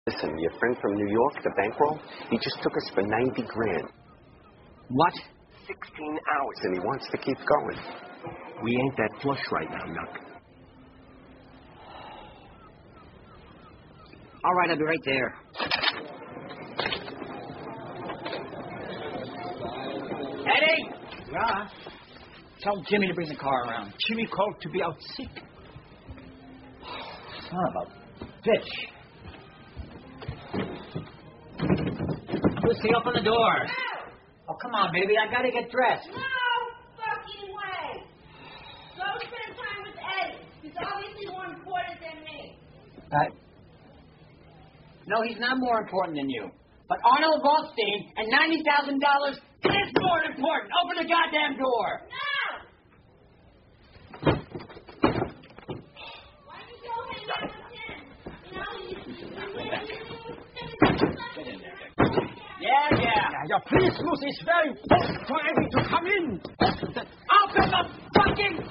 Listen, your friend from New York, the bankroll, he just took us for 90 grand. What? 16 hours, and he wants to keep going. We ain't that flush right now, Nuck. All right, I'll be right there. Eddie! Yeah? Tell Jimmy to bring the car around. Jimmy called to be out sick. Son of a bitch. Lucy, open the door. No! Oh, come on, baby. I gotta get dressed. No fucking way! Go spend time with Eddie. He's obviously more important than me. No, he's not more important than you. But Arnold Rothstein and $90,000 is more important. Open the goddamn door. No! Why don't you go hang out with him? You know, Get in there. Yeah. Your Christmas is very important for Eddie to come in. Open the fucking